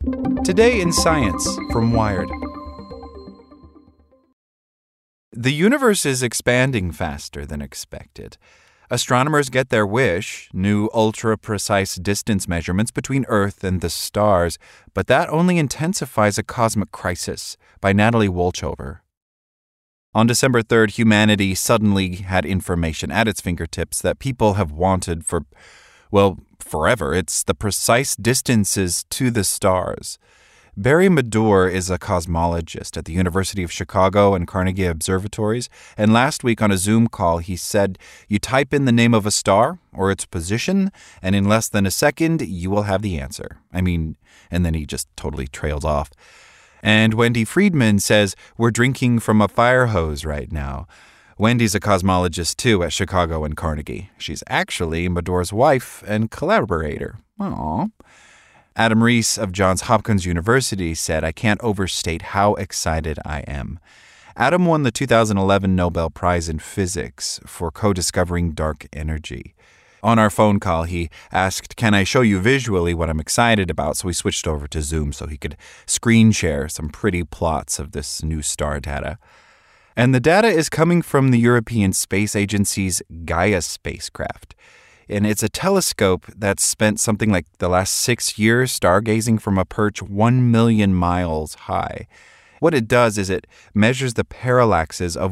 Today in Science from Wired. The universe is expanding faster than expected. Astronomers get their wish, new ultra-precise distance measurements between Earth and the stars, but that only intensifies a cosmic crisis, by Natalie Wolchover. On December 3rd, humanity suddenly had information at its fingertips that people have wanted for, forever. It's the precise distances to the stars. Barry Medor is a cosmologist at the University of Chicago and Carnegie Observatories, and last week on a Zoom call he said, you type in the name of a star or its position, and in less than a second you will have the answer. And then he just totally trails off. And Wendy Friedman says, we're drinking from a fire hose right now. Wendy's a cosmologist too at Chicago and Carnegie. She's actually Medor's wife and collaborator. Aww. Adam Rees of Johns Hopkins University said, I can't overstate how excited I am. Adam won the 2011 Nobel Prize in Physics for co-discovering dark energy. On our phone call, he asked, can I show you visually what I'm excited about? So we switched over to Zoom so he could screen share some pretty plots of this new star data. And the data is coming from the European Space Agency's Gaia spacecraft. And it's a telescope that's spent something like the last 6 years stargazing from a perch 1 million miles high. What it does is it measures the parallaxes of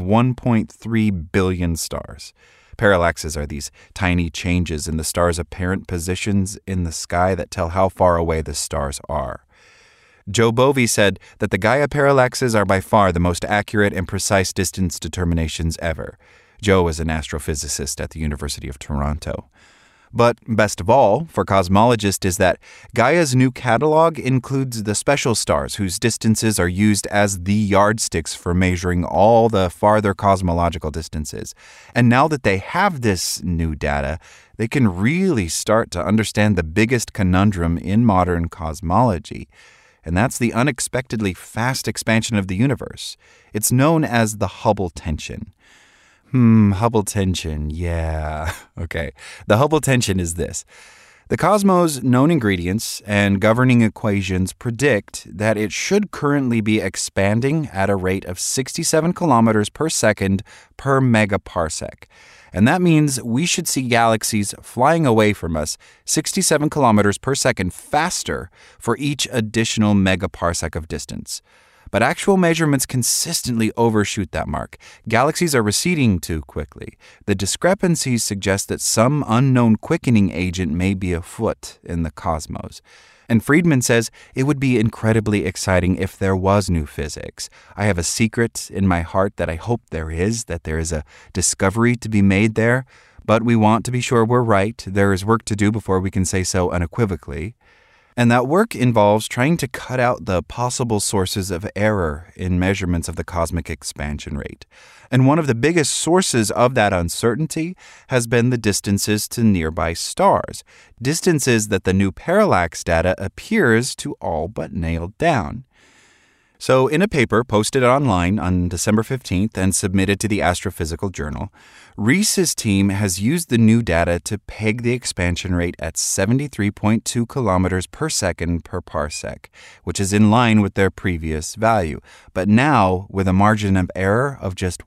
1.3 billion stars. Parallaxes are these tiny changes in the star's apparent positions in the sky that tell how far away the stars are. Joe Bovey said that the Gaia parallaxes are by far the most accurate and precise distance determinations ever. Joe is an astrophysicist at the University of Toronto. But best of all, for cosmologists, is that Gaia's new catalog includes the special stars whose distances are used as the yardsticks for measuring all the farther cosmological distances. And now that they have this new data, they can really start to understand the biggest conundrum in modern cosmology. And that's the unexpectedly fast expansion of the universe. It's known as the Hubble tension. Hubble tension, yeah. Okay, the Hubble tension is this. The cosmos' known ingredients and governing equations predict that it should currently be expanding at a rate of 67 kilometers per second per megaparsec. And that means we should see galaxies flying away from us 67 kilometers per second faster for each additional megaparsec of distance. But actual measurements consistently overshoot that mark. Galaxies are receding too quickly. The discrepancies suggest that some unknown quickening agent may be afoot in the cosmos. And Friedman says it would be incredibly exciting if there was new physics. I have a secret in my heart that I hope there is a discovery to be made there. But we want to be sure we're right. There is work to do before we can say so unequivocally. And that work involves trying to cut out the possible sources of error in measurements of the cosmic expansion rate. And one of the biggest sources of that uncertainty has been the distances to nearby stars, distances that the new parallax data appears to all but nail down. So in a paper posted online on December 15th and submitted to the Astrophysical Journal, Rees's team has used the new data to peg the expansion rate at 73.2 kilometers per second per parsec, which is in line with their previous value, but now with a margin of error of just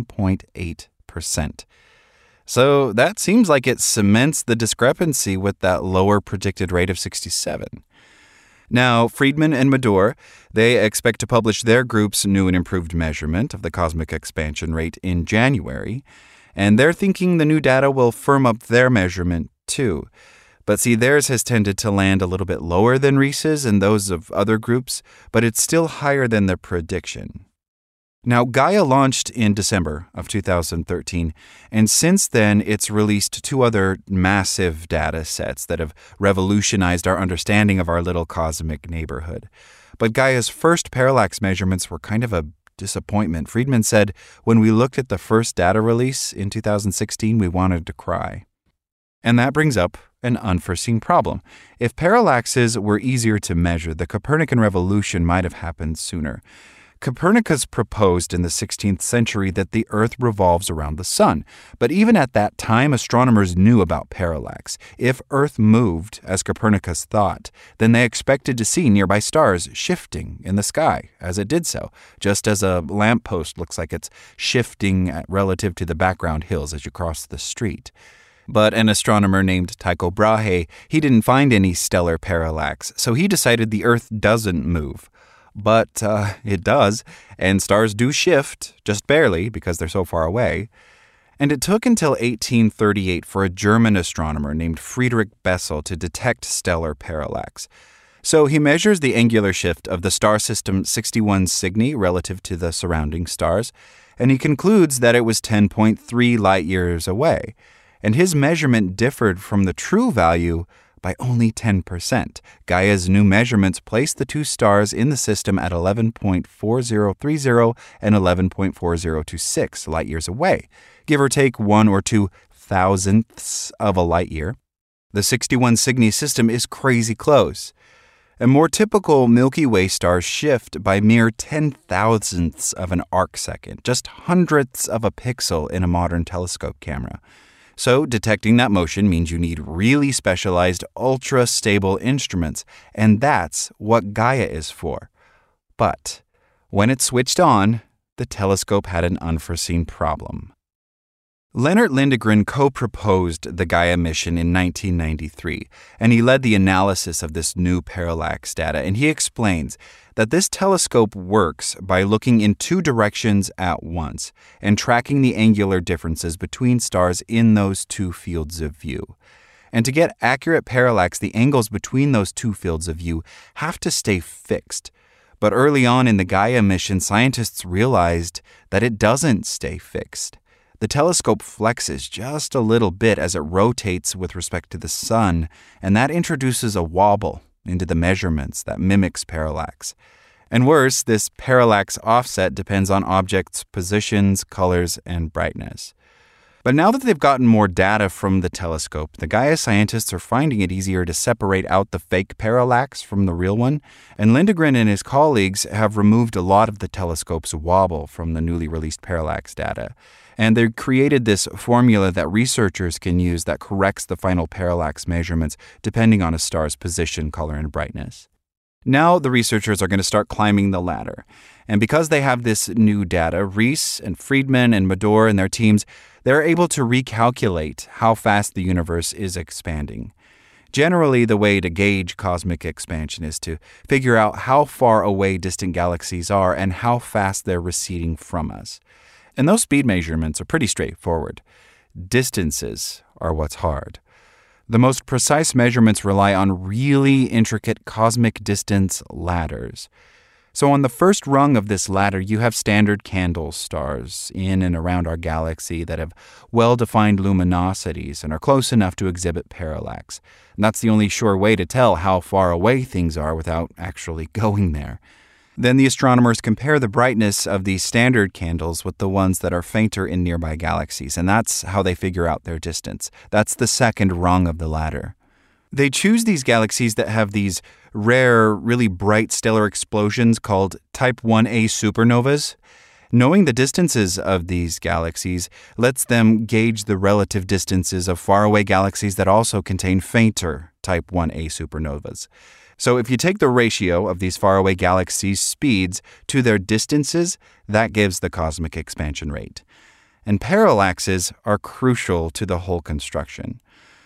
1.8%. So that seems like it cements the discrepancy with that lower predicted rate of 67. Now, Friedman and Medor, they expect to publish their group's new and improved measurement of the cosmic expansion rate in January, and they're thinking the new data will firm up their measurement too. But see, theirs has tended to land a little bit lower than Rees's and those of other groups, but it's still higher than their prediction. Now, Gaia launched in December of 2013, and since then it's released 2 other massive data sets that have revolutionized our understanding of our little cosmic neighborhood. But Gaia's first parallax measurements were kind of a disappointment. Friedman said, when we looked at the first data release in 2016, we wanted to cry. And that brings up an unforeseen problem. If parallaxes were easier to measure, the Copernican revolution might have happened sooner. Copernicus proposed in the 16th century that the Earth revolves around the sun. But even at that time, astronomers knew about parallax. If Earth moved, as Copernicus thought, then they expected to see nearby stars shifting in the sky as it did so, just as a lamppost looks like it's shifting relative to the background hills as you cross the street. But an astronomer named Tycho Brahe, he didn't find any stellar parallax, so he decided the Earth doesn't move. But it does, and stars do shift, just barely, because they're so far away. And it took until 1838 for a German astronomer named Friedrich Bessel to detect stellar parallax. So he measures the angular shift of the star system 61 Cygni relative to the surrounding stars, and he concludes that it was 10.3 light years away. And his measurement differed from the true value by only 10%. Gaia's new measurements placed the two stars in the system at 11.4030 and 11.4026 light years away, give or take 1 or 2 thousandths of a light year. The 61 Cygni system is crazy close. And more typical Milky Way stars shift by mere 10,000ths of an arcsecond, just hundredths of a pixel in a modern telescope camera. So detecting that motion means you need really specialized, ultra-stable instruments, and that's what Gaia is for. But when it switched on, the telescope had an unforeseen problem. Leonard Lindegren co-proposed the Gaia mission in 1993, and he led the analysis of this new parallax data, and he explains that this telescope works by looking in two directions at once and tracking the angular differences between stars in those two fields of view. And to get accurate parallax, the angles between those two fields of view have to stay fixed. But early on in the Gaia mission, scientists realized that it doesn't stay fixed. The telescope flexes just a little bit as it rotates with respect to the sun, and that introduces a wobble into the measurements that mimics parallax. And worse, this parallax offset depends on objects' positions, colors, and brightness. But now that they've gotten more data from the telescope, the Gaia scientists are finding it easier to separate out the fake parallax from the real one, and Lindegren and his colleagues have removed a lot of the telescope's wobble from the newly released parallax data. And they've created this formula that researchers can use that corrects the final parallax measurements depending on a star's position, color, and brightness. Now the researchers are going to start climbing the ladder. And because they have this new data, Rees and Friedman and Mador and their teams, they're able to recalculate how fast the universe is expanding. Generally, the way to gauge cosmic expansion is to figure out how far away distant galaxies are and how fast they're receding from us. And those speed measurements are pretty straightforward. Distances are what's hard. The most precise measurements rely on really intricate cosmic distance ladders. So on the first rung of this ladder, you have standard candle stars in and around our galaxy that have well-defined luminosities and are close enough to exhibit parallax. And that's the only sure way to tell how far away things are without actually going there. Then the astronomers compare the brightness of these standard candles with the ones that are fainter in nearby galaxies, and that's how they figure out their distance. That's the second rung of the ladder. They choose these galaxies that have these rare, really bright stellar explosions called Type 1a supernovas. Knowing the distances of these galaxies lets them gauge the relative distances of faraway galaxies that also contain fainter Type 1a supernovas. So if you take the ratio of these faraway galaxies' speeds to their distances, that gives the cosmic expansion rate. And parallaxes are crucial to the whole construction.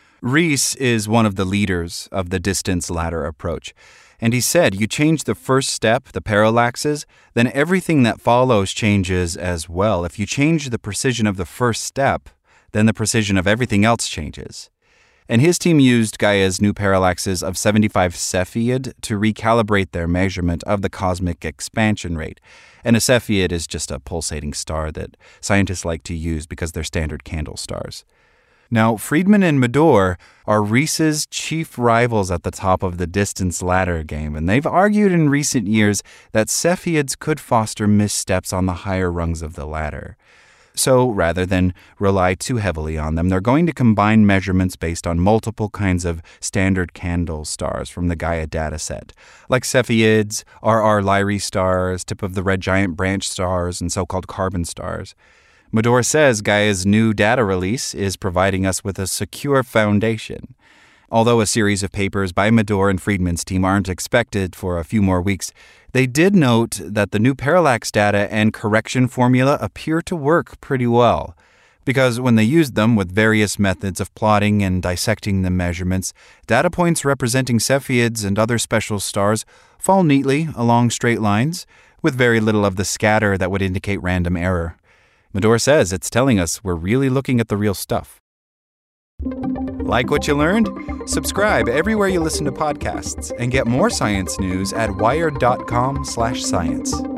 Rees is one of the leaders of the distance ladder approach. And he said, you change the first step, the parallaxes, then everything that follows changes as well. If you change the precision of the first step, then the precision of everything else changes. And his team used Gaia's new parallaxes of 75 Cepheid to recalibrate their measurement of the cosmic expansion rate. And a Cepheid is just a pulsating star that scientists like to use because they're standard candle stars. Now, Friedman and Mador are Rees's chief rivals at the top of the distance ladder game, and they've argued in recent years that Cepheids could foster missteps on the higher rungs of the ladder. So rather than rely too heavily on them, they're going to combine measurements based on multiple kinds of standard candle stars from the Gaia dataset, like Cepheids, RR Lyrae stars, tip of the red giant branch stars, and so-called carbon stars. Medore says Gaia's new data release is providing us with a secure foundation. Although a series of papers by Medore and Friedman's team aren't expected for a few more weeks, they did note that the new parallax data and correction formula appear to work pretty well. Because when they used them with various methods of plotting and dissecting the measurements, data points representing Cepheids and other special stars fall neatly along straight lines, with very little of the scatter that would indicate random error. Medore says it's telling us we're really looking at the real stuff. Like what you learned? Subscribe everywhere you listen to podcasts and get more science news at wired.com/science.